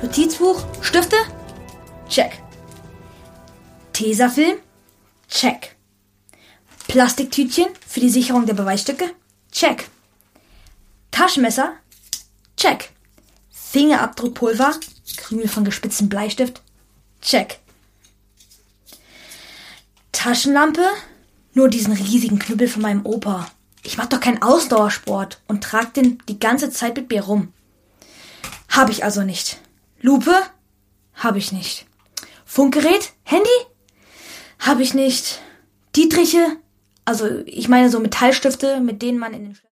Notizbuch, Stifte? Check. Tesafilm? Check. Plastiktütchen für die Sicherung der Beweisstücke? Check. Taschenmesser? Check. Fingerabdruckpulver? Krümel von gespitztem Bleistift? Check. Taschenlampe? Nur diesen riesigen Knüppel von meinem Opa. Ich mach doch keinen Ausdauersport und trag den die ganze Zeit mit mir rum. Hab ich also nicht. Lupe? Hab ich nicht. Funkgerät? Handy? Hab ich nicht. Dietriche? Also ich meine so Metallstifte, mit denen man in den